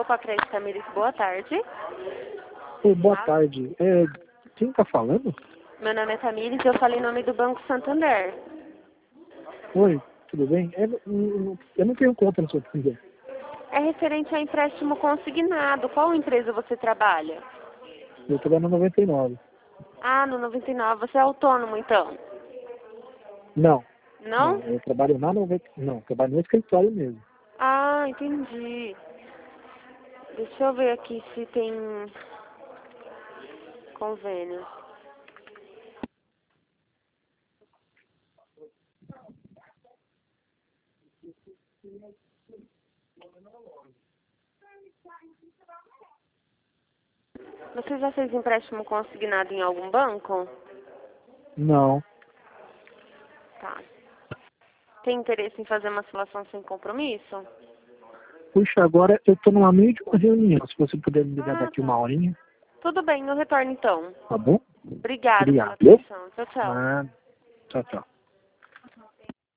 com a Crédito Tamires, boa tarde. Oi, boa tarde. Quem tá falando? Meu nome é Tamires e eu falo em nome do Banco Santander. Oi, tudo bem? Eu não tenho conta no Santander. É referente a empréstimo consignado. Qual empresa você trabalha? Eu trabalho no 99. Ah, no 99. Você é autônomo, então? Não, Não? eu trabalho na 90. Não, eu trabalho no escritório mesmo. Ah, entendi. Deixa eu ver aqui se tem convênio. Você já fez empréstimo consignado em algum banco? Não. Tá. Tem interesse em fazer uma simulação sem compromisso? Puxa, agora eu tô no meio de uma reunião. Se você puder me ligar daqui Tá. uma horinha, Tudo bem, eu retorno então. tá bom? Obrigada pela Obrigado. atenção. Tchau, tchau. Tchau, tchau.